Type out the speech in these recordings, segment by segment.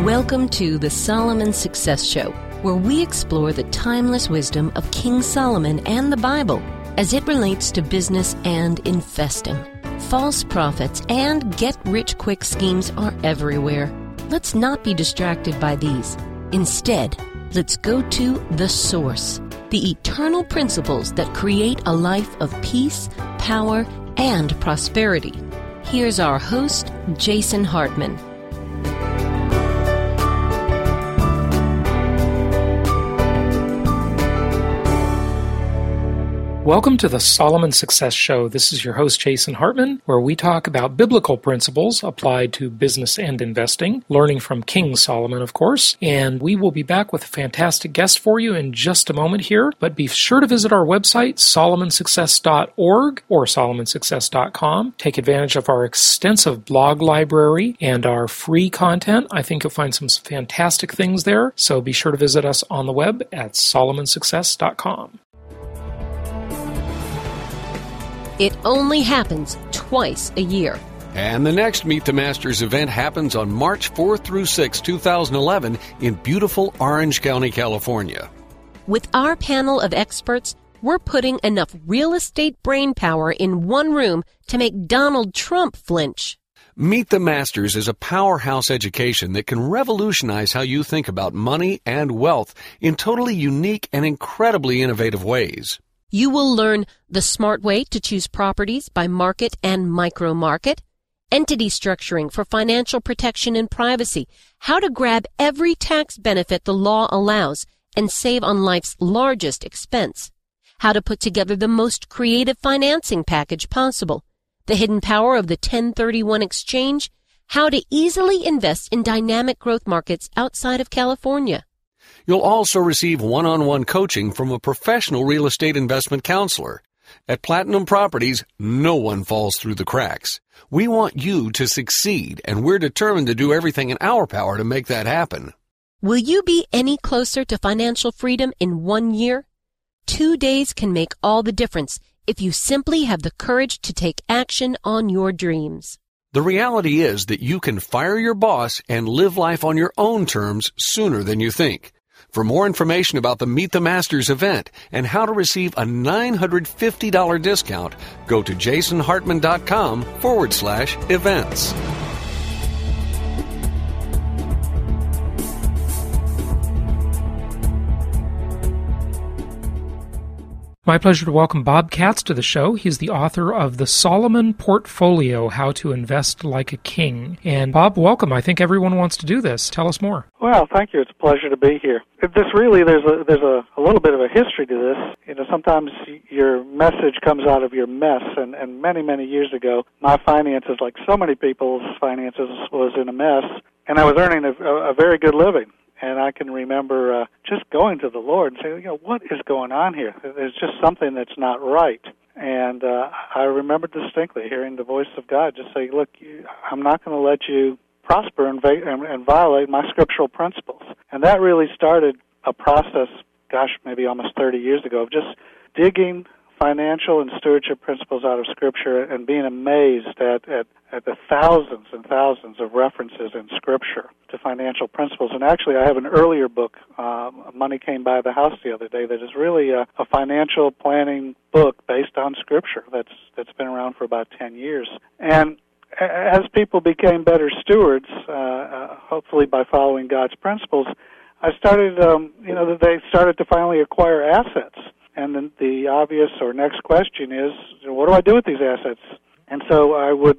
Welcome to the Solomon Success Show, where we explore the timeless wisdom of King Solomon and the Bible as it relates to business and investing. False prophets and get-rich-quick schemes are everywhere. Let's not be distracted by these. Instead, let's go to the source, the eternal principles that create a life of peace, power, and prosperity. Here's our host, Jason Hartman. Welcome to the Solomon Success Show. This is your host, Jason Hartman, where we talk about biblical principles applied to business and investing, learning from King Solomon, of course. And we will be back with a fantastic guest for you in just a moment here. But be sure to visit our website, solomonsuccess.org or solomonsuccess.com. Take advantage of our extensive blog library and our free content. I think you'll find some fantastic things there. So be sure to visit us on the web at solomonsuccess.com. It only happens twice a year. And the next Meet the Masters event happens on March 4th through 6, 2011 in beautiful Orange County, California. With our panel of experts, we're putting enough real estate brainpower in one room to make Donald Trump flinch. Meet the Masters is a powerhouse education that can revolutionize how you think about money and wealth in totally unique and incredibly innovative ways. You will learn the smart way to choose properties by market and micro-market, entity structuring for financial protection and privacy, how to grab every tax benefit the law allows and save on life's largest expense, how to put together the most creative financing package possible, the hidden power of the 1031 exchange, how to easily invest in dynamic growth markets outside of California. You'll also receive one-on-one coaching from a professional real estate investment counselor. At Platinum Properties, no one falls through the cracks. We want you to succeed, and we're determined to do everything in our power to make that happen. Will you be any closer to financial freedom in 1 year? 2 days can make all the difference if you simply have the courage to take action on your dreams. The reality is that you can fire your boss and live life on your own terms sooner than you think. For more information about the Meet the Masters event and how to receive a $950 discount, go to jasonhartman.com/events. My pleasure to welcome Bob Katz to the show. He's the author of The Solomon Portfolio, How to Invest Like a King. And Bob, welcome. I think everyone wants to do this. Tell us more. Well, thank you. It's a pleasure to be here. There's a little bit of a history to this. You know, sometimes your message comes out of your mess, and many, many years ago, my finances, like so many people's finances, was in a mess, and I was earning a very good living. And I can remember just going to the Lord and saying, what is going on here? There's just something that's not right. And I remember distinctly hearing the voice of God just say, look, I'm not going to let you prosper and violate my scriptural principles. And that really started a process, maybe almost 30 years ago, of just digging financial and stewardship principles out of Scripture and being amazed at the thousands and thousands of references in Scripture to financial principles. And actually, I have an earlier book, Money Came by the House the other day, that is really a financial planning book based on Scripture that's been around for about 10 years. And as people became better stewards, hopefully by following God's principles, I started, they started to finally acquire assets. And then the obvious or next question is, what do I do with these assets? And so I would,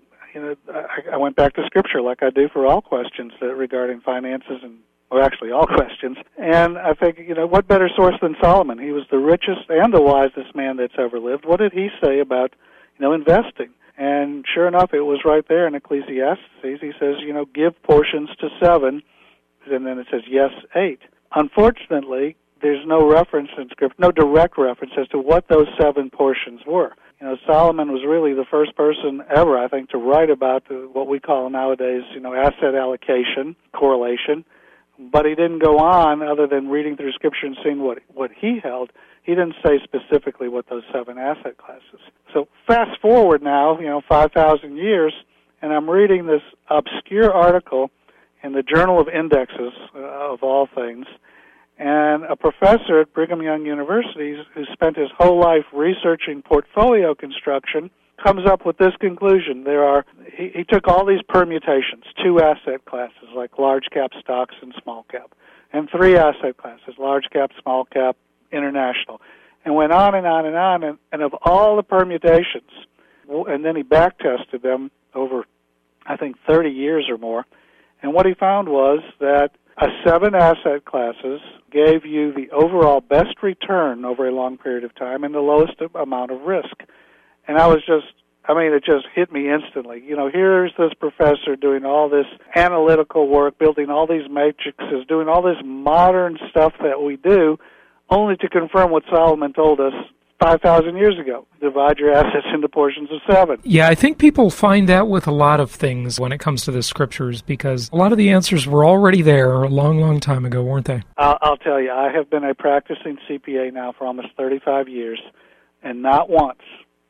I went back to Scripture like I do for all questions regarding finances or actually all questions. And I think, what better source than Solomon? He was the richest and the wisest man that's ever lived. What did he say about, investing? And sure enough, it was right there in Ecclesiastes. He says, give portions to 7, and then it says, yes, 8. Unfortunately, there's no reference in Scripture, no direct reference as to what those 7 portions were. Solomon was really the first person ever, I think, to write about what we call nowadays, asset allocation, correlation. But he didn't go on, other than reading through Scripture and seeing what he held. He didn't say specifically what those 7 asset classes. So fast forward now, 5,000 years, and I'm reading this obscure article in the Journal of Indexes, of all things. And a professor at Brigham Young University who spent his whole life researching portfolio construction comes up with this conclusion. He took all these permutations, 2 asset classes, like large cap stocks and small cap, and 3 asset classes, large cap, small cap, international, and went on and on and on, and of all the permutations, and then he back tested them over, I think, 30 years or more, and what he found was that 7 asset classes gave you the overall best return over a long period of time and the lowest amount of risk. And it just hit me instantly. Here's this professor doing all this analytical work, building all these matrices, doing all this modern stuff that we do, only to confirm what Solomon told us 5,000 years ago. Divide your assets into portions of 7. Yeah, I think people find that with a lot of things when it comes to the scriptures, because a lot of the answers were already there a long, long time ago, weren't they? I'll tell you, I have been a practicing CPA now for almost 35 years, and not once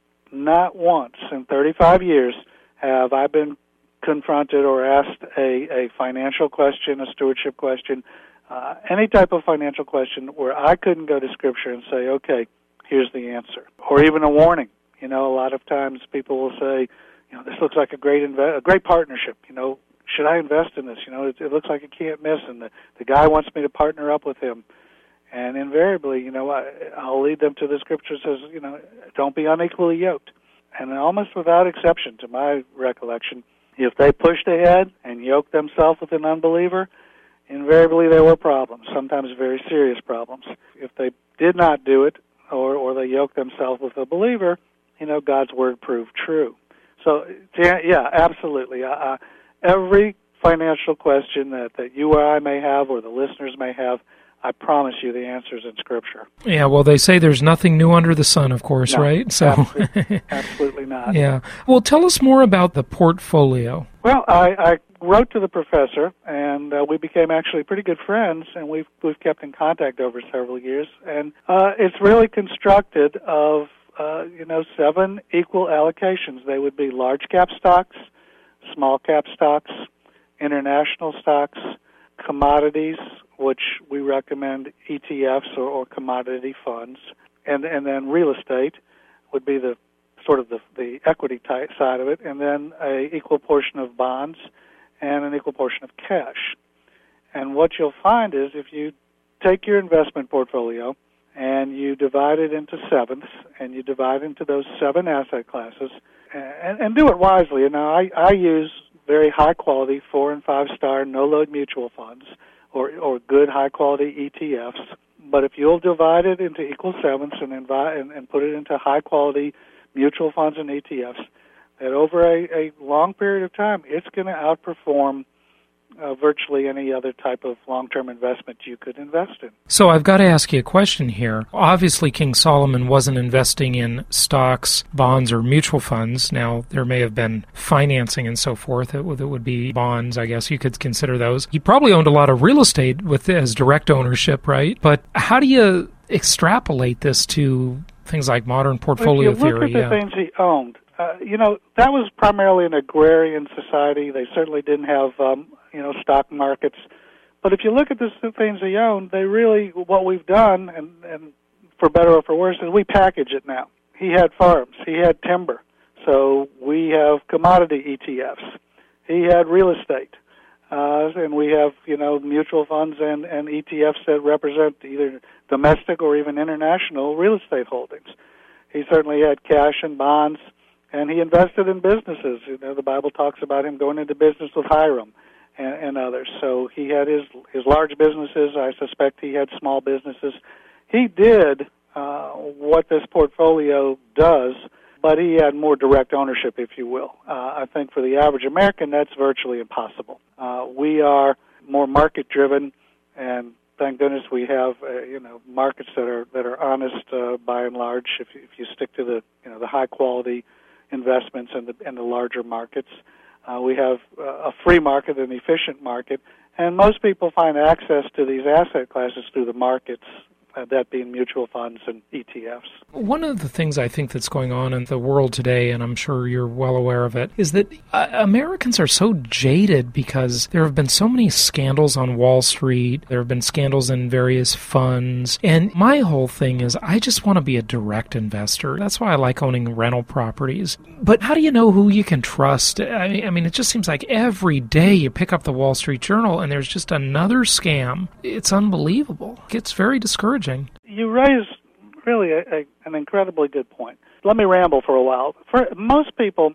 in 35 years have I been confronted or asked a financial question, a stewardship question, any type of financial question where I couldn't go to Scripture and say, okay, here's the answer, or even a warning. A lot of times people will say, this looks like a great partnership. Should I invest in this? It looks like it can't miss, and the guy wants me to partner up with him. And invariably, I'll lead them to the Scripture that says, don't be unequally yoked. And almost without exception, to my recollection, if they pushed ahead and yoked themselves with an unbeliever, invariably there were problems, sometimes very serious problems. If they did not do it, or they yoked themselves with a believer, God's Word proved true. So, yeah, absolutely. Every financial question that you or I may have, or the listeners may have, I promise you the answer's in Scripture. Yeah, well, they say there's nothing new under the sun, of course, no, right? So, absolutely not. Yeah. Well, tell us more about the portfolio. Well, I wrote to the professor, and we became actually pretty good friends, and we've kept in contact over several years. And it's really constructed of 7 equal allocations. They would be large cap stocks, small cap stocks, international stocks, commodities, which we recommend ETFs or commodity funds, and then real estate would be the sort of the equity type side of it, and then an equal portion of bonds and an equal portion of cash. And what you'll find is if you take your investment portfolio and you divide it into 7ths, and you divide into those 7 asset classes, and do it wisely. I use very high-quality 4- and 5-star no-load mutual funds, or good high-quality ETFs. But if you'll divide it into equal 7ths and put it into high-quality mutual funds and ETFs, that over a long period of time, it's going to outperform virtually any other type of long-term investment you could invest in. So I've got to ask you a question here. Obviously, King Solomon wasn't investing in stocks, bonds, or mutual funds. Now, there may have been financing and so forth. It would be bonds, I guess you could consider those. He probably owned a lot of real estate as direct ownership, right? But how do you extrapolate this to things like modern portfolio theory? If you look at the things he owned, that was primarily an agrarian society. They certainly didn't have stock markets. But if you look at the things he owned, what we've done, and for better or for worse, is we package it now. He had farms. He had timber. So we have commodity ETFs. He had real estate. And we have, mutual funds and ETFs that represent either domestic or even international real estate holdings. He certainly had cash and bonds, and he invested in businesses. The Bible talks about him going into business with Hiram and others. So he had his large businesses. I suspect he had small businesses. He did what this portfolio does, but he had more direct ownership, if you will. I think for the average American, that's virtually impossible. We are more market-driven, and thank goodness we have markets that are honest by and large. If you stick to the high-quality investments and the larger markets, we have a free market, an efficient market, and most people find access to these asset classes through the markets that being mutual funds and ETFs. One of the things I think that's going on in the world today, and I'm sure you're well aware of it, is that Americans are so jaded because there have been so many scandals on Wall Street. There have been scandals in various funds. And my whole thing is I just want to be a direct investor. That's why I like owning rental properties. But how do you know who you can trust? I mean, it just seems like every day you pick up the Wall Street Journal and there's just another scam. It's unbelievable. It's very discouraging. You raise really an incredibly good point. Let me ramble for a while. For most people,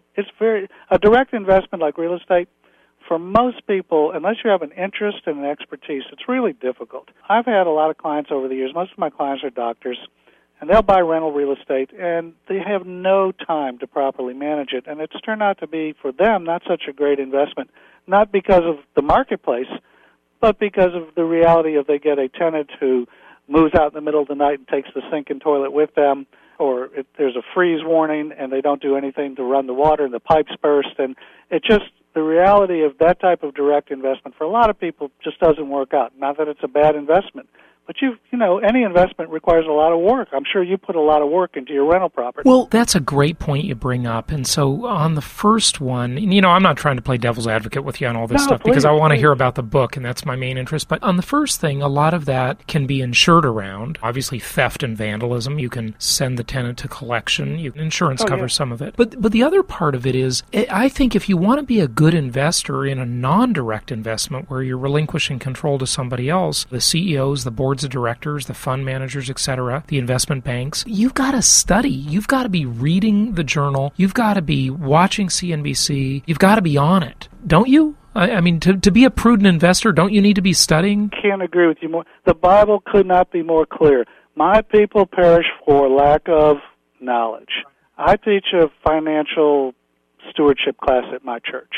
a direct investment like real estate, for most people, unless you have an interest and an expertise, it's really difficult. I've had a lot of clients over the years. Most of my clients are doctors, and they'll buy rental real estate, and they have no time to properly manage it. And it's turned out to be, for them, not such a great investment, not because of the marketplace, but because of the reality of they get a tenant who moves out in the middle of the night and takes the sink and toilet with them, or if there's a freeze warning and they don't do anything to run the water and the pipes burst. And it just, the reality of that type of direct investment for a lot of people just doesn't work out. Not that it's a bad investment, but any investment requires a lot of work. I'm sure you put a lot of work into your rental property. Well, that's a great point you bring up. And so on the first one, I'm not trying to play devil's advocate with you on all this stuff because I want to hear about the book, and that's my main interest. But on the first thing, a lot of that can be insured around. Obviously, theft and vandalism, you can send the tenant to collection. Insurance covers some of it. But the other part of it is, I think if you want to be a good investor in a non-direct investment where you're relinquishing control to somebody else, the CEOs, the boards of directors, the fund managers, etc., the investment banks, you've got to study. You've got to be reading the journal. You've got to be watching CNBC. You've got to be on it. Don't you? I mean, to be a prudent investor, don't you need to be studying? Can't agree with you more. The Bible could not be more clear. My people perish for lack of knowledge. I teach a financial stewardship class at my church.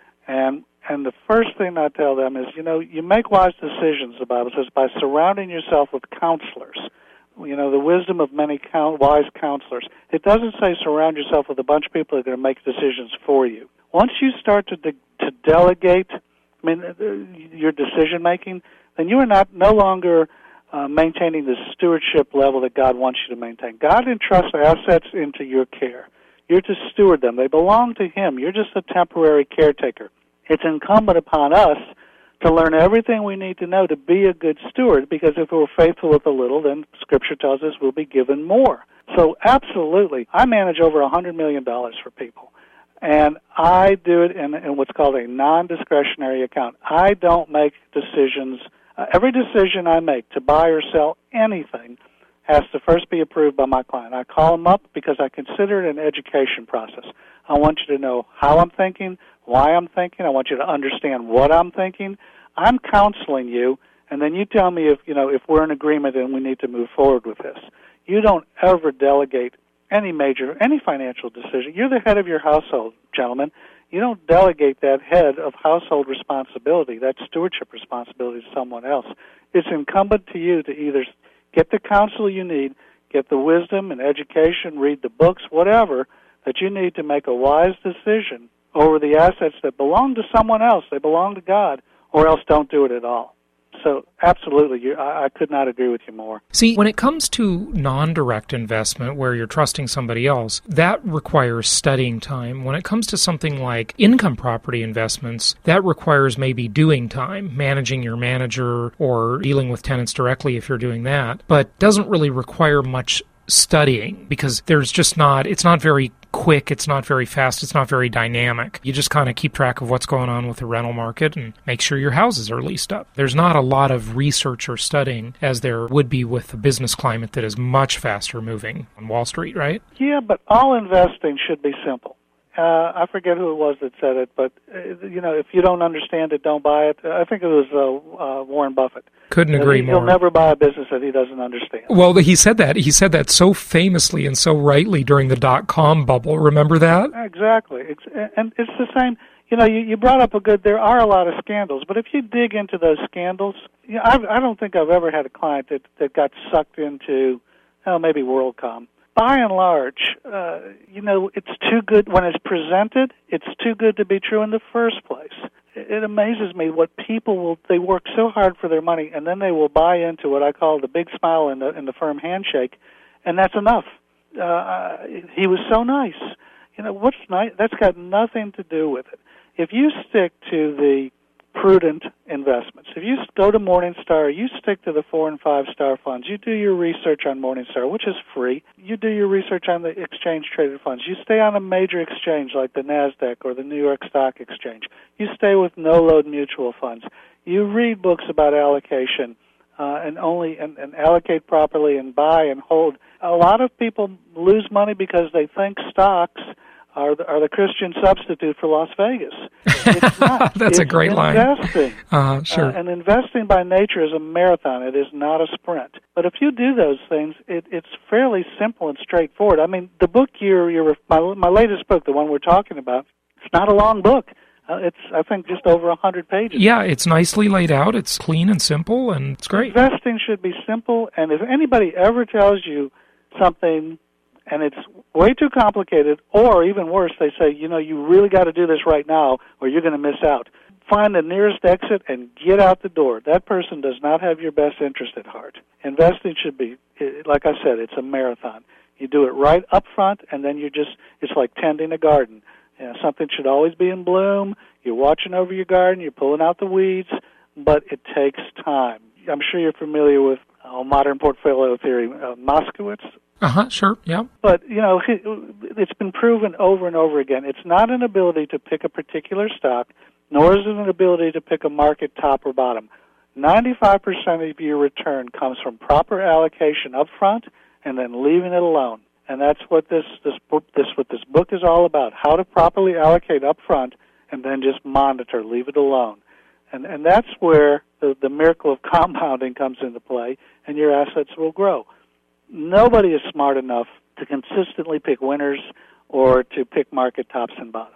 And the first thing I tell them is, you make wise decisions, the Bible says, by surrounding yourself with counselors. The wisdom of many wise counselors. It doesn't say surround yourself with a bunch of people that are going to make decisions for you. Once you start to delegate, your decision making, then you are no longer maintaining the stewardship level that God wants you to maintain. God entrusts assets into your care. You're to steward them. They belong to Him. You're just a temporary caretaker. It's incumbent upon us to learn everything we need to know to be a good steward, because if we're faithful with a little, then Scripture tells us we'll be given more. So absolutely, I manage over $100 million for people, and I do it in what's called a non-discretionary account. I don't make decisions. Every decision I make to buy or sell anything has to first be approved by my client. I call them up because I consider it an education process. I want you to know how I'm thinking, why I'm thinking. I want you to understand what I'm thinking. I'm counseling you, and then you tell me if we're in agreement and we need to move forward with this. You don't ever delegate any financial decision. You're the head of your household, gentlemen. You don't delegate that head of household responsibility, that stewardship responsibility, to someone else. It's incumbent to you to either get the counsel you need, get the wisdom and education, read the books, whatever, that you need to make a wise decision over the assets that belong to someone else. They belong to God, or else don't do it at all. So absolutely, I could not agree with you more. See, when it comes to non-direct investment where you're trusting somebody else, that requires studying time. When it comes to something like income property investments, that requires maybe doing time, managing your manager or dealing with tenants directly if you're doing that, but doesn't really require much studying because it's not very quick, it's not very fast, it's not very dynamic. You just kind of keep track of what's going on with the rental market and make sure your houses are leased up. There's not a lot of research or studying as there would be with the business climate that is much faster moving on Wall Street, right? Yeah, but all investing should be simple. I forget who it was that said it, but if you don't understand it, don't buy it. I think it was Warren Buffett. Couldn't agree more. He'll never buy a business that he doesn't understand. Well, he said that. He said that so famously and so rightly during the .com bubble. Remember that? Exactly. And it's the same. You brought up there are a lot of scandals, but if you dig into those scandals, I don't think I've ever had a client that got sucked into, maybe WorldCom. By and large, it's too good when it's presented. It's too good to be true in the first place. it amazes me what people will. They work so hard for their money, and then they will buy into what I call the big smile and the firm handshake, and that's enough. He was so nice. What's nice? That's got nothing to do with it. If you stick to the prudent investments, if you go to Morningstar, you stick to the 4- and 5-star funds, you do your research on Morningstar, which is free, you do your research on the exchange-traded funds, you stay on a major exchange like the NASDAQ or the New York Stock Exchange, you stay with no-load mutual funds, you read books about allocation, and allocate properly and buy and hold. A lot of people lose money because they think stocks are the Christian substitute for Las Vegas. It's not. That's a great line. Investing. Sure. And investing by nature is a marathon. It is not a sprint. But if you do those things, it's fairly simple and straightforward. I mean, the book my latest book, the one we're talking about, it's not a long book. It's, I think, just over 100 pages. Yeah, it's nicely laid out. It's clean and simple, and it's great. Investing should be simple, and if anybody ever tells you something and it's way too complicated, or even worse, they say, you really got to do this right now or you're going to miss out. Find the nearest exit and get out the door. That person does not have your best interest at heart. Investing should be, like I said, it's a marathon. You do it right up front, and then it's like tending a garden. Something should always be in bloom. You're watching over your garden. You're pulling out the weeds, but it takes time. I'm sure you're familiar with modern portfolio theory, Moskowitz. Sure, yeah. But, it's been proven over and over again. It's not an ability to pick a particular stock, nor is it an ability to pick a market top or bottom. 95% of your return comes from proper allocation up front and then leaving it alone. And that's what this book is all about, how to properly allocate up front and then just monitor, leave it alone. And that's where the miracle of compounding comes into play, and your assets will grow. Nobody is smart enough to consistently pick winners or to pick market tops and bottoms.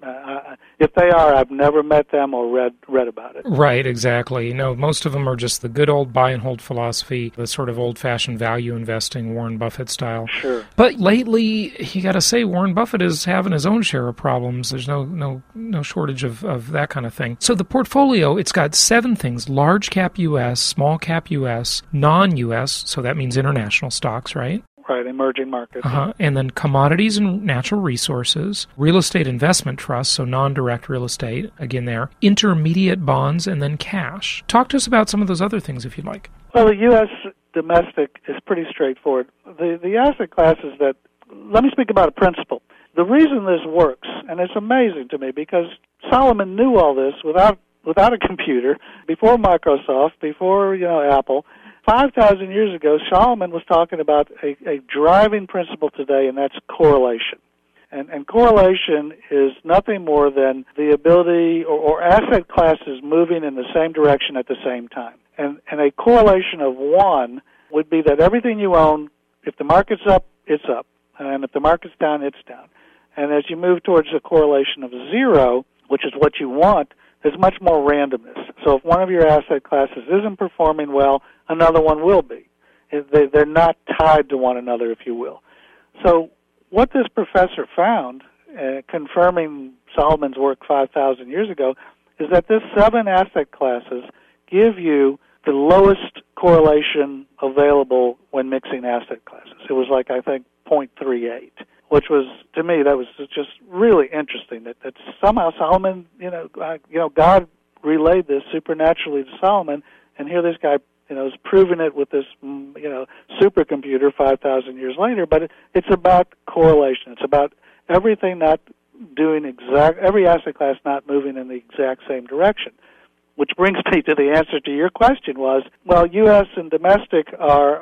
If they are, I've never met them or read about it. Right, exactly. No, most of them are just the good old buy and hold philosophy, the sort of old-fashioned value investing, Warren Buffett style. Sure. But lately, you got to say, Warren Buffett is having his own share of problems. There's no shortage of that kind of thing. So the portfolio, it's got 7 things: large cap U.S., small cap U.S., non-U.S., so that means international stocks, right? Right, emerging markets. And then commodities and natural resources, real estate investment trusts, so non-direct real estate, again there, intermediate bonds, and then cash. Talk to us about some of those other things if you'd like. Well, the U.S. domestic is pretty straightforward. The asset classes let me speak about a principle. The reason this works, and it's amazing to me because Solomon knew all this without a computer, before Microsoft, before Apple. 5,000 years ago, Solomon was talking about a driving principle today, and that's correlation. And correlation is nothing more than the ability or asset classes moving in the same direction at the same time. And a correlation of 1 would be that everything you own, if the market's up, it's up. And if the market's down, it's down. And as you move towards a correlation of 0, which is what you want, there's much more randomness. So if one of your asset classes isn't performing well, another one will be. They're not tied to one another, if you will. So what this professor found, confirming Solomon's work 5,000 years ago, is that this 7 asset classes give you the lowest correlation available when mixing asset classes. It was like, I think, 0.38. Which was, to me, that was just really interesting. That somehow Solomon, God relayed this supernaturally to Solomon, and here this guy, is proving it with this, supercomputer 5,000 years later. But it's about correlation. It's about everything not doing every asset class not moving in the exact same direction. Which brings me to the answer to your question was, well, U.S. and domestic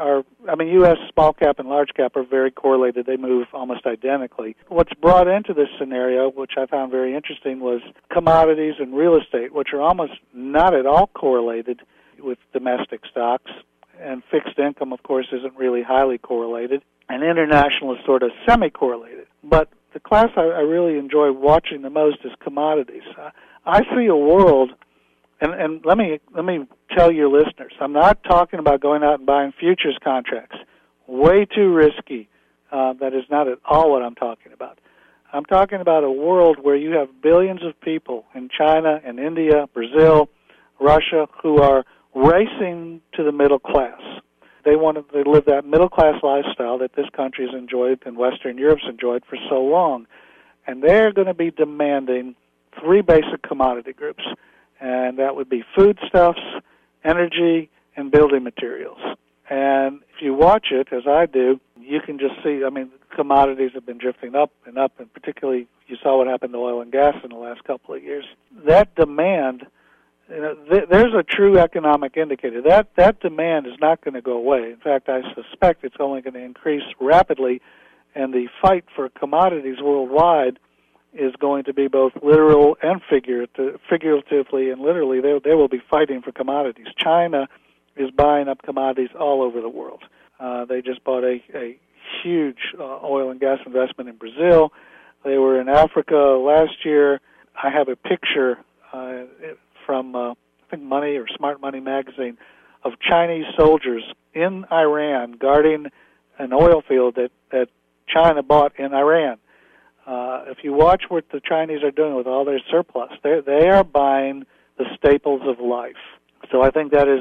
U.S. small cap and large cap are very correlated. They move almost identically. What's brought into this scenario, which I found very interesting, was commodities and real estate, which are almost not at all correlated with domestic stocks. And fixed income, of course, isn't really highly correlated. And international is sort of semi-correlated. But the class I really enjoy watching the most is commodities. I see a world... And let me tell your listeners, I'm not talking about going out and buying futures contracts. Way too risky. That is not at all what I'm talking about. I'm talking about a world where you have billions of people in China and India, Brazil, Russia, who are racing to the middle class. They want to live that middle-class lifestyle that this country has enjoyed and Western Europe's enjoyed for so long. And they're going to be demanding three basic commodity groups, and that would be foodstuffs, energy, and building materials. And if you watch it, as I do, you can just see, commodities have been drifting up, and particularly you saw what happened to oil and gas in the last couple of years. That demand, there's a true economic indicator. That demand is not going to go away. In fact, I suspect it's only going to increase rapidly, and the fight for commodities worldwide is going to be both literal and figuratively and literally. They will be fighting for commodities. China is buying up commodities all over the world. They just bought a huge oil and gas investment in Brazil. They were in Africa last year. I have a picture from, I think, Money or Smart Money magazine of Chinese soldiers in Iran guarding an oil field that China bought in Iran. If you watch what the Chinese are doing with all their surplus, they are buying the staples of life. So I think that is,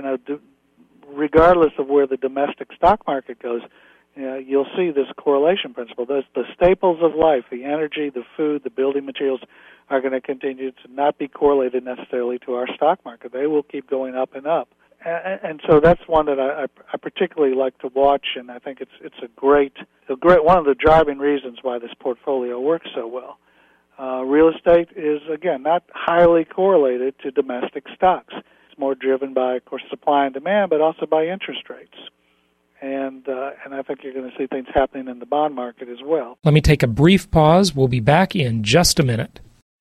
regardless of where the domestic stock market goes, you'll see this correlation principle. The staples of life, the energy, the food, the building materials, are going to continue to not be correlated necessarily to our stock market. They will keep going up and up. And so that's one that I particularly like to watch, and I think it's a great one of the driving reasons why this portfolio works so well. Real estate is, again, not highly correlated to domestic stocks. It's more driven by, of course, supply and demand, but also by interest rates. And I think you're going to see things happening in the bond market as well. Let me take a brief pause. We'll be back in just a minute.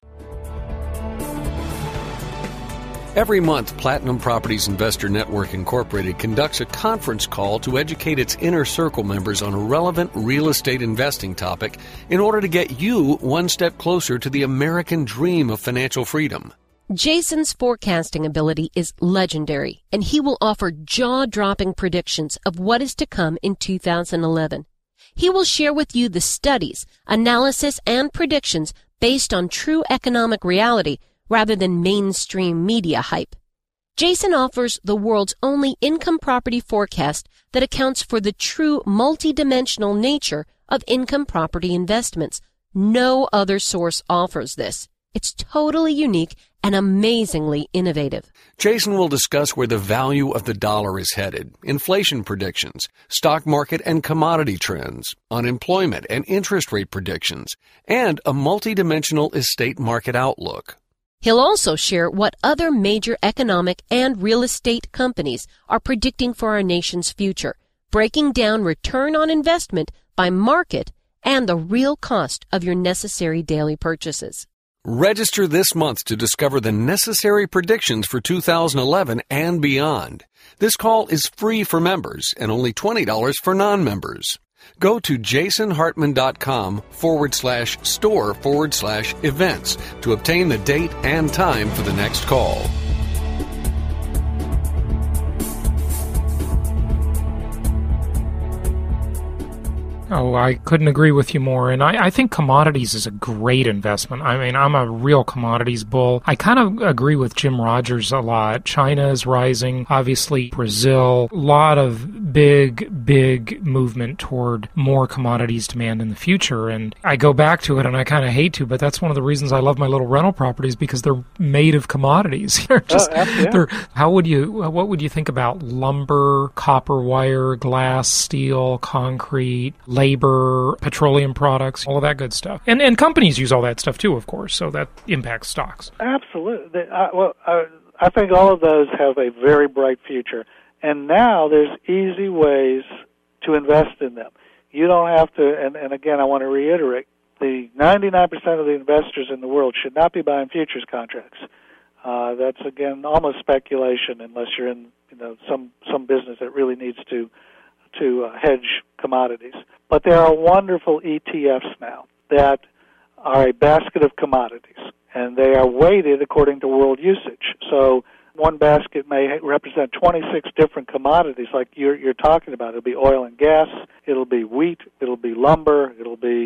Every month, Platinum Properties Investor Network Incorporated conducts a conference call to educate its inner circle members on a relevant real estate investing topic in order to get you one step closer to the American dream of financial freedom. Jason's forecasting ability is legendary, and he will offer jaw-dropping predictions of what is to come in 2011. He will share with you the studies, analysis, and predictions based on true economic reality rather than mainstream media hype. Jason offers the world's only income property forecast that accounts for the true multidimensional nature of income property investments. No other source offers this. It's totally unique and amazingly innovative. Jason will discuss where the value of the dollar is headed, inflation predictions, stock market and commodity trends, unemployment and interest rate predictions, and a multidimensional estate market outlook. He'll also share what other major economic and real estate companies are predicting for our nation's future, breaking down return on investment by market and the real cost of your necessary daily purchases. Register this month to discover the necessary predictions for 2011 and beyond. This call is free for members and only $20 for non-members. Go to jasonhartman.com/store/events to obtain the date and time for the next call. Oh, I couldn't agree with you more. And I think commodities is a great investment. I mean, I'm a real commodities bull. I kind of agree with Jim Rogers a lot. China is rising. Obviously, Brazil. A lot of big movement toward more commodities demand in the future. And I go back to it, and I kind of hate to, but that's one of the reasons I love my little rental properties, because they're made of commodities. They're just, what would you think about lumber, copper wire, glass, steel, concrete, labor, petroleum products, all of that good stuff. And companies use all that stuff too, of course, so that impacts stocks. Absolutely. I think all of those have a very bright future. And now there's easy ways to invest in them. You don't have to, and again, I want to reiterate, the 99% of the investors in the world should not be buying futures contracts. That's, again, almost speculation unless you're in some business that really needs to hedge commodities. But there are wonderful ETFs now that are a basket of commodities, and they are weighted according to world usage. So one basket may represent 26 different commodities like you're talking about. It'll be oil and gas, it'll be wheat, it'll be lumber, it'll be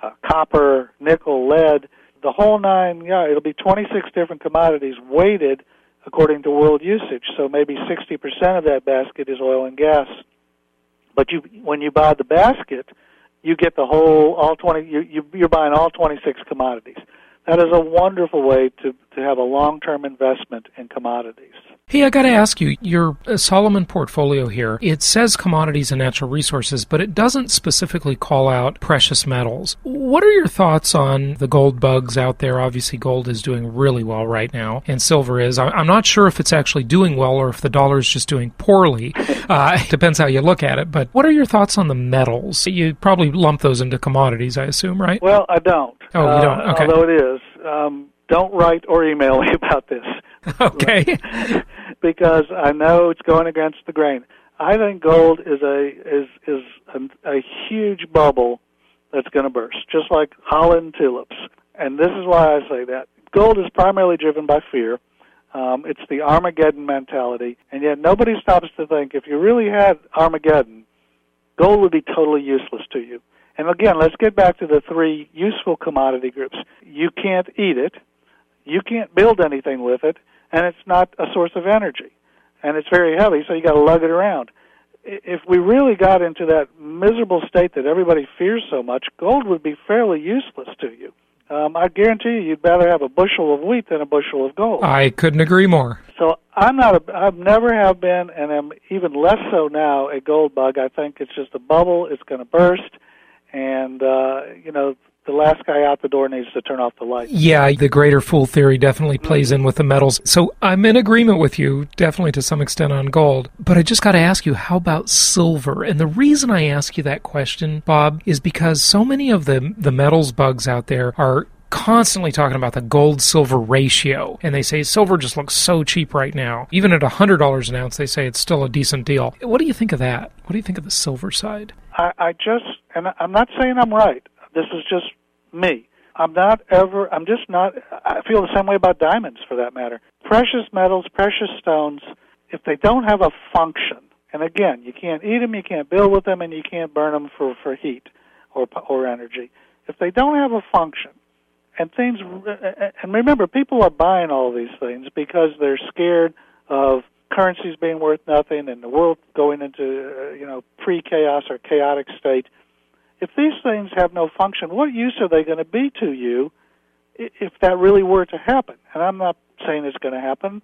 copper, nickel, lead, the whole nine. Yeah, it'll be 26 different commodities weighted according to world usage. So maybe 60% of that basket is oil and gas. But when you buy the basket, you get the whole, all 20. You're buying all 26 commodities. That is a wonderful way to have a long-term investment in commodities. Hey, I got to ask you, your Solomon portfolio here, it says commodities and natural resources, but it doesn't specifically call out precious metals. What are your thoughts on the gold bugs out there? Obviously, gold is doing really well right now, and silver is. I'm not sure if it's actually doing well or if the dollar is just doing poorly. It depends how you look at it. But what are your thoughts on the metals? You probably lump those into commodities, I assume, right? Well, I don't. Oh, you don't? Okay. Although it is. Don't write or email me about this. Okay. Because I know it's going against the grain. I think gold is a huge bubble that's going to burst, just like Holland tulips. And this is why I say that. Gold is primarily driven by fear. It's the Armageddon mentality, and yet nobody stops to think if you really had Armageddon, gold would be totally useless to you. And again, let's get back to the three useful commodity groups. You can't eat it, you can't build anything with it, and it's not a source of energy. And it's very heavy, so you got to lug it around. If we really got into that miserable state that everybody fears so much, gold would be fairly useless to you. I guarantee you'd rather have a bushel of wheat than a bushel of gold. I couldn't agree more. So I've never have been, and am even less so now, a gold bug. I think it's just a bubble. It's going to burst. And, the last guy out the door needs to turn off the light. Yeah, the greater fool theory definitely plays in with the metals. So I'm in agreement with you, definitely to some extent on gold. But I just got to ask you, how about silver? And the reason I ask you that question, Bob, is because so many of the metals bugs out there are constantly talking about the gold-silver ratio, and they say silver just looks so cheap right now. Even at $100 an ounce, they say it's still a decent deal. What do you think of that? What do you think of the silver side? I I'm not saying I'm right. This is just me. I feel the same way about diamonds, for that matter. Precious metals, precious stones, if they don't have a function, and again, you can't eat them, you can't build with them, and you can't burn them for heat or energy. If they don't have a function, and remember, people are buying all these things because they're scared of currencies being worth nothing and the world going into pre-chaos or chaotic state. If these things have no function, what use are they going to be to you if that really were to happen? And I'm not saying it's going to happen.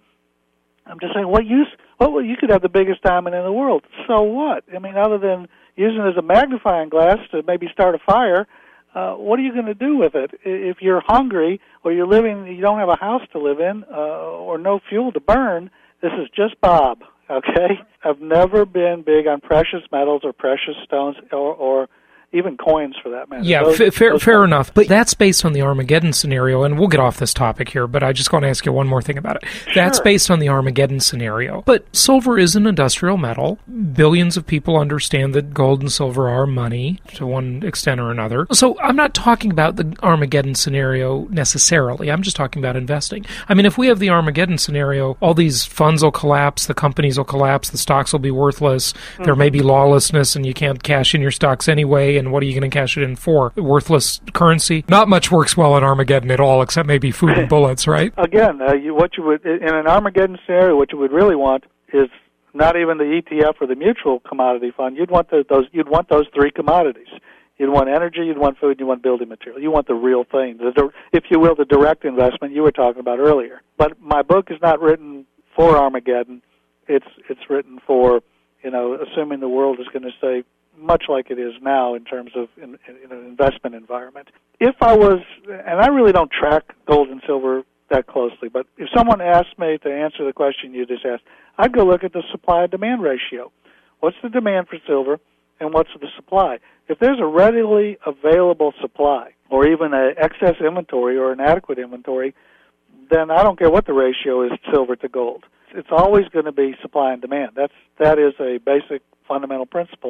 I'm just saying, what use? You could have the biggest diamond in the world. So what? I mean, other than using it as a magnifying glass to maybe start a fire, what are you going to do with it? If you're hungry or you don't have a house to live in or no fuel to burn, this is just Bob, okay? I've never been big on precious metals or precious stones or even coins, for that matter. Yeah, fair enough. But that's based on the Armageddon scenario, and we'll get off this topic here, but I just want to ask you one more thing about it. Sure. That's based on the Armageddon scenario. But silver is an industrial metal. Billions of people understand that gold and silver are money to one extent or another. So I'm not talking about the Armageddon scenario necessarily. I'm just talking about investing. I mean, if we have the Armageddon scenario, all these funds will collapse, the companies will collapse, the stocks will be worthless, there may be lawlessness, and you can't cash in your stocks anyway, and what are you going to cash it in for? Worthless currency? Not much works well in Armageddon at all, except maybe food and bullets, right? Again, what you would in an Armageddon scenario, what you would really want is not even the ETF or the mutual commodity fund. You'd want those three commodities. You'd want energy, you'd want food, and you want building material. You want the real thing, if you will, the direct investment you were talking about earlier. But my book is not written for Armageddon. It's written for, assuming the world is going to stay much like it is now in terms of an investment environment. If I was, and I really don't track gold and silver that closely, but if someone asked me to answer the question you just asked, I'd go look at the supply and demand ratio. What's the demand for silver and what's the supply? If there's a readily available supply or even an excess inventory or an adequate inventory, then I don't care what the ratio is, silver to gold. It's always going to be supply and demand. That is a basic fundamental principle.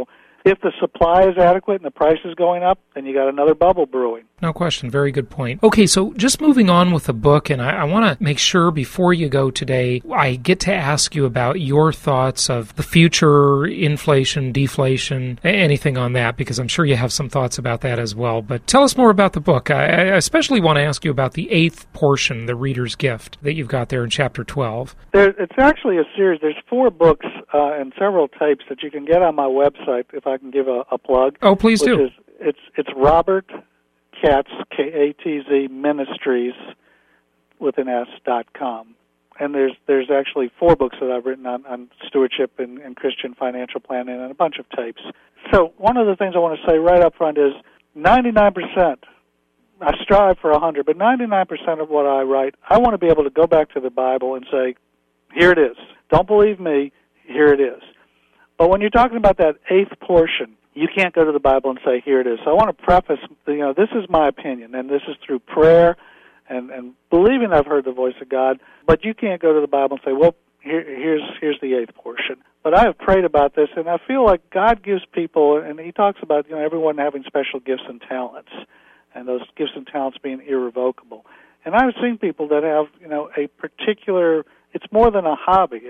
If the supply is adequate and the price is going up, then you got another bubble brewing. No question. Very good point. Okay, so just moving on with the book, and I want to make sure before you go today, I get to ask you about your thoughts of the future, inflation, deflation, anything on that, because I'm sure you have some thoughts about that as well. But tell us more about the book. I especially want to ask you about the 8th portion, The Reader's Gift, that you've got there in Chapter 12. It's actually a series. There's 4 books and several tapes that you can get on my website, if I can give a plug. Oh, please do. It's Robert Katz, K-A-T-Z, Ministries, with an S.com. And there's actually 4 books that I've written on stewardship and Christian financial planning and a bunch of tapes. So one of the things I want to say right up front is 99%, I strive for 100, but 99% of what I write, I want to be able to go back to the Bible and say, here it is. Don't believe me, here it is. But when you're talking about that 8th portion, you can't go to the Bible and say, here it is. So I want to preface, this is my opinion, and this is through prayer and believing I've heard the voice of God, but you can't go to the Bible and say, well, here's the 8th portion. But I have prayed about this, and I feel like God gives people, and he talks about everyone having special gifts and talents, and those gifts and talents being irrevocable. And I've seen people that have, a particular, it's more than a hobby.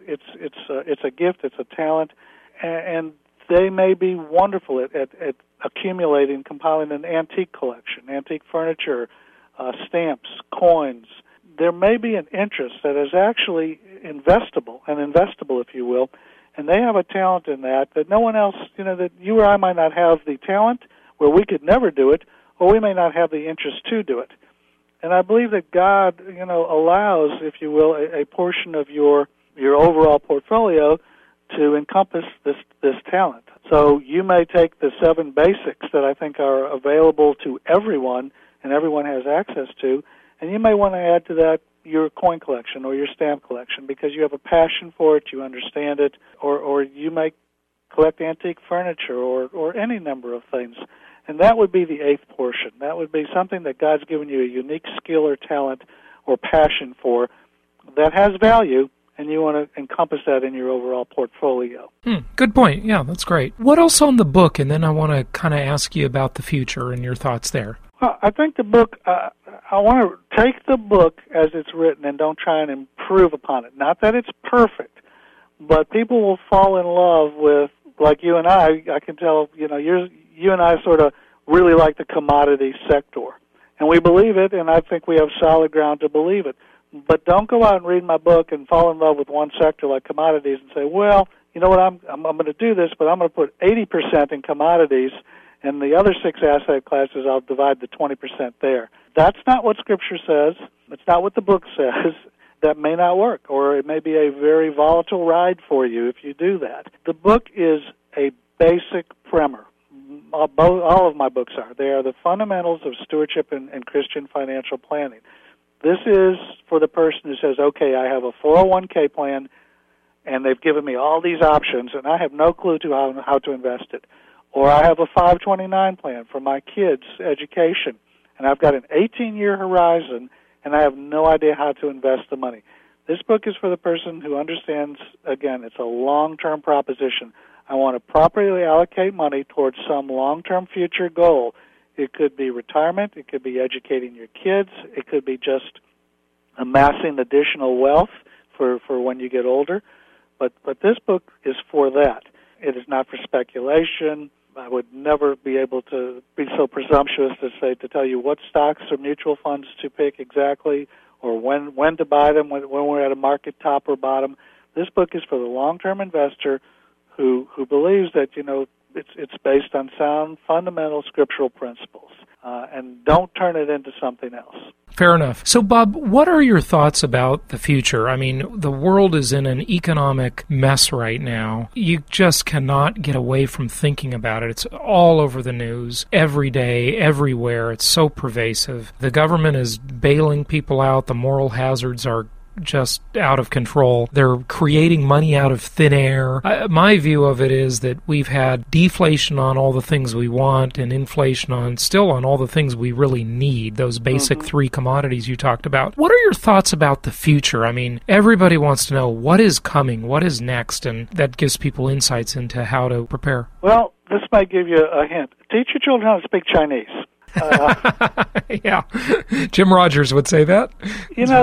It's a gift, it's a talent, and they may be wonderful at accumulating, compiling an antique collection, antique furniture, stamps, coins. There may be an interest that is actually investable, if you will, and they have a talent in that no one else, that you or I might not have the talent, where we could never do it, or we may not have the interest to do it. And I believe that God, allows, if you will, a portion of your overall portfolio to encompass this talent. So you may take the 7 basics that I think are available to everyone and everyone has access to, and you may want to add to that your coin collection or your stamp collection because you have a passion for it, you understand it, or you may collect antique furniture or any number of things. And that would be the 8th portion. That would be something that God's given you a unique skill or talent or passion for that has value, and you want to encompass that in your overall portfolio. Good point. Yeah, that's great. What else on the book? And then I want to kind of ask you about the future and your thoughts there. Well, I think the book, I want to take the book as it's written and don't try and improve upon it. Not that it's perfect, but people will fall in love with, like you and I can tell, you and I sort of really like the commodity sector. And we believe it, and I think we have solid ground to believe it. But don't go out and read my book and fall in love with one sector like commodities and say, well, you know what, I'm going to do this, but I'm going to put 80% in commodities, and the other 6 asset classes, I'll divide the 20% there. That's not what Scripture says. It's not what the book says. That may not work, or it may be a very volatile ride for you if you do that. The book is a basic primer. All of my books are. They are the fundamentals of stewardship and Christian financial planning. This is for the person who says, okay, I have a 401k plan, and they've given me all these options, and I have no clue to how to invest it. Or I have a 529 plan for my kids' education, and I've got an 18-year horizon, and I have no idea how to invest the money. This book is for the person who understands, again, it's a long-term proposition. I want to properly allocate money towards some long-term future goal. It could be retirement. It could be educating your kids. It could be just amassing additional wealth for when you get older. But this book is for that. It is not for speculation. I would never be able to be so presumptuous to tell you what stocks or mutual funds to pick exactly, or when to buy them, when we're at a market top or bottom. This book is for the long-term investor who believes that it's based on sound, fundamental scriptural principles, and don't turn it into something else. Fair enough. So, Bob, what are your thoughts about the future? I mean, the world is in an economic mess right now. You just cannot get away from thinking about it. It's all over the news, every day, everywhere. It's so pervasive. The government is bailing people out. The moral hazards are just out of control. They're creating money out of thin air. My view of it is that we've had deflation on all the things we want and inflation still on all the things we really need, those basic 3 commodities you talked about. What are your thoughts about the future? I mean, everybody wants to know what is coming, what is next, and that gives people insights into how to prepare. Well, this might give you a hint. Teach your children how to speak Chinese. Yeah, Jim Rogers would say that. You know,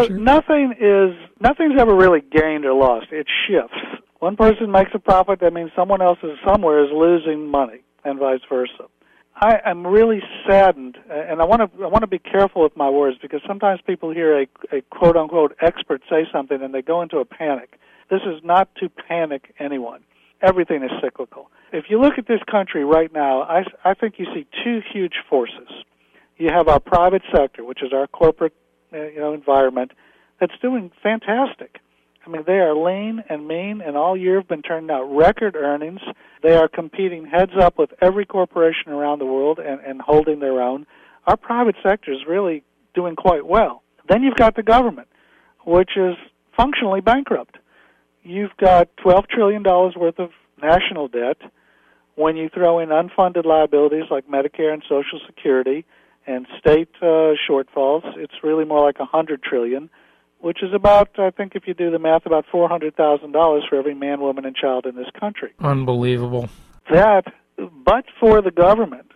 nothing's ever really gained or lost. It shifts. One person makes a profit, that means someone else somewhere is losing money, and vice versa. I am really saddened, and I want to be careful with my words, because sometimes people hear a quote-unquote expert say something and they go into a panic. This is not to panic anyone. Everything is cyclical. If you look at this country right now, I think you see two huge forces. You have our private sector, which is our corporate environment, that's doing fantastic. I mean, they are lean and mean, and all year have been turning out record earnings. They are competing heads up with every corporation around the world and holding their own. Our private sector is really doing quite well. Then you've got the government, which is functionally bankrupt. You've got $12 trillion worth of national debt. When you throw in unfunded liabilities like Medicare and Social Security and state shortfalls, it's really more like $100 trillion, which is about, I think if you do the math, about $400,000 for every man, woman, and child in this country. Unbelievable. But for the government,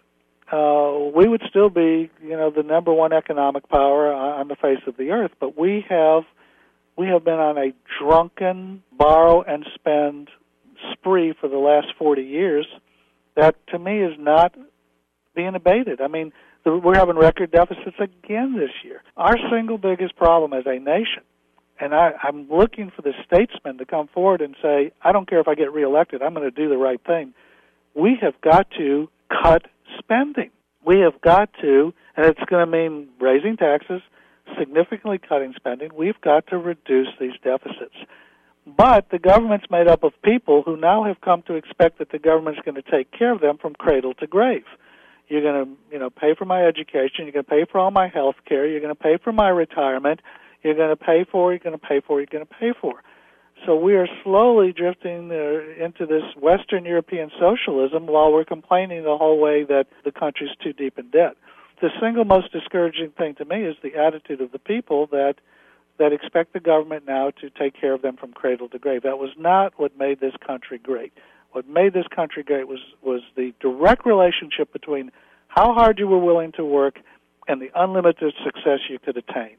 we would still be, the number one economic power on the face of the earth. But we have been on a drunken borrow and spend spree for the last 40 years that, to me, is not being abated. I mean, we're having record deficits again this year. Our single biggest problem as a nation, and I'm looking for the statesmen to come forward and say, I don't care if I get reelected, I'm going to do the right thing. We have got to cut spending. We have got to, and it's going to mean raising taxes, significantly cutting spending. We've got to reduce these deficits. But the government's made up of people who now have come to expect that the government's going to take care of them from cradle to grave. You're going to, pay for my education. You're going to pay for all my health care. You're going to pay for my retirement. You're going to pay for. You're going to pay for. You're going to pay for. So we are slowly drifting into this Western European socialism while we're complaining the whole way that the country's too deep in debt. The single most discouraging thing to me is the attitude of the people that expect the government now to take care of them from cradle to grave. That was not what made this country great. What made this country great was the direct relationship between how hard you were willing to work and the unlimited success you could attain.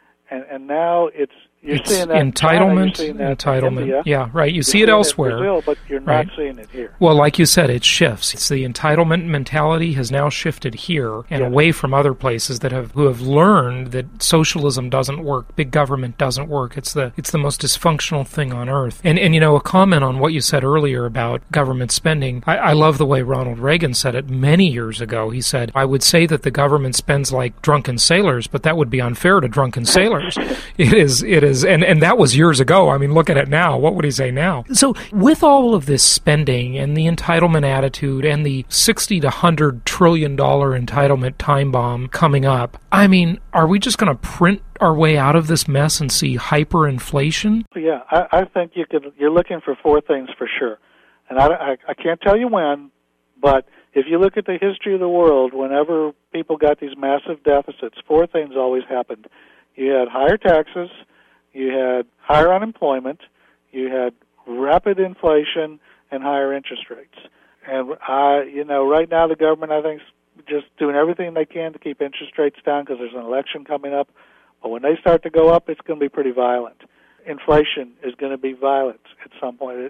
And now you're seeing that entitlement. India. Yeah, right. You see it elsewhere, in Brazil, but you're not seeing it here. Well, like you said, it shifts. It's the entitlement mentality has now shifted here and away from other places who have learned that socialism doesn't work, big government doesn't work. It's the most dysfunctional thing on earth. And a comment on what you said earlier about government spending. I love the way Ronald Reagan said it many years ago. He said, "I would say that the government spends like drunken sailors, but that would be unfair to drunken sailors." It is, and that was years ago. I mean, look at it now. What would he say now? So with all of this spending and the entitlement attitude and the $60 to $100 trillion entitlement time bomb coming up, I mean, are we just going to print our way out of this mess and see hyperinflation? Yeah, I think you're looking for four things for sure. And I can't tell you when, but if you look at the history of the world, whenever people got these massive deficits, four things always happened. You had higher taxes, you had higher unemployment, you had rapid inflation, and higher interest rates. And right now the government, I think, is just doing everything they can to keep interest rates down because there's an election coming up. But when they start to go up, it's going to be pretty violent. Inflation is going to be violent at some point.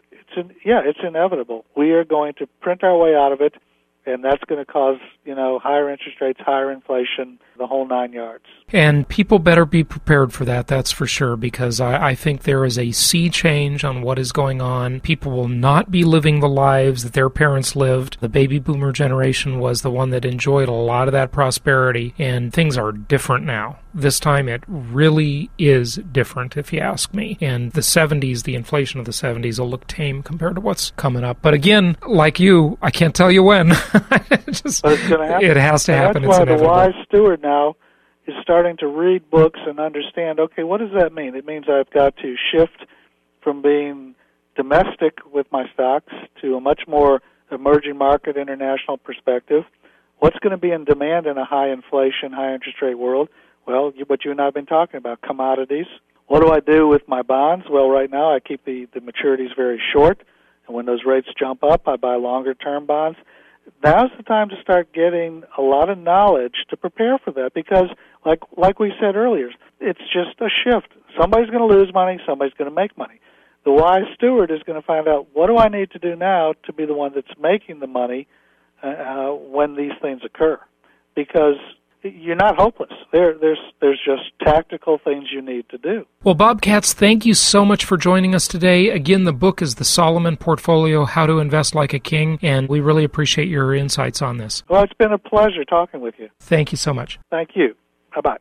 It's inevitable. We are going to print our way out of it, and that's going to cause, higher interest rates, higher inflation, the whole 9 yards. And people better be prepared for that, that's for sure, because I think there is a sea change on what is going on. People will not be living the lives that their parents lived. The baby boomer generation was the one that enjoyed a lot of that prosperity, and things are different now. This time it really is different, if you ask me. And the 70s, the inflation of the 70s will look tame compared to what's coming up. But again, like you, I can't tell you when. But it's going to happen. It has to happen. That's why the wise steward now is starting to read books and understand, okay, what does that mean? It means I've got to shift from being domestic with my stocks to a much more emerging market international perspective. What's going to be in demand in a high inflation, high interest rate world? Well, what you and I have been talking about, commodities. What do I do with my bonds? Well, right now I keep the maturities very short, And when those rates jump up, I buy longer-term bonds. Now's the time to start getting a lot of knowledge to prepare for that because, like we said earlier, it's just a shift. Somebody's going to lose money, somebody's going to make money. The wise steward is going to find out, what do I need to do now to be the one that's making the money when these things occur? Because you're not hopeless. There's just tactical things you need to do. Well, Bob Katz, thank you so much for joining us today. Again, the book is The Solomon Portfolio, How to Invest Like a King, and we really appreciate your insights on this. Well, it's been a pleasure talking with you. Thank you so much. Thank you. Bye-bye.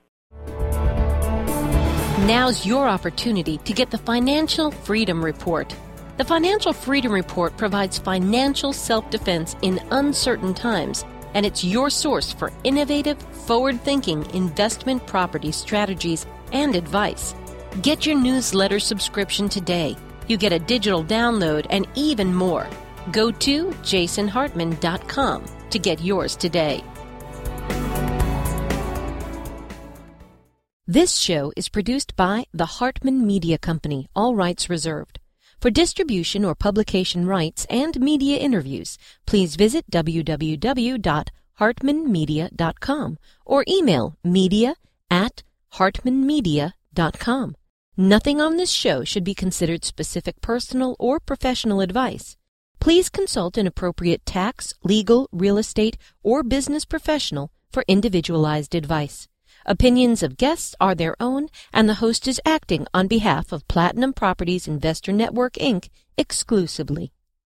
Now's your opportunity to get the Financial Freedom Report. The Financial Freedom Report provides financial self-defense in uncertain times, and it's your source for innovative, forward-thinking investment property strategies and advice. Get your newsletter subscription today. You get a digital download and even more. Go to jasonhartman.com to get yours today. This show is produced by the Hartman Media Company, all rights reserved. For distribution or publication rights and media interviews, please visit www.hartmanmedia.com or email media@hartmanmedia.com. Nothing on this show should be considered specific personal or professional advice. Please consult an appropriate tax, legal, real estate, or business professional for individualized advice. Opinions of guests are their own, and the host is acting on behalf of Platinum Properties Investor Network, Inc. exclusively.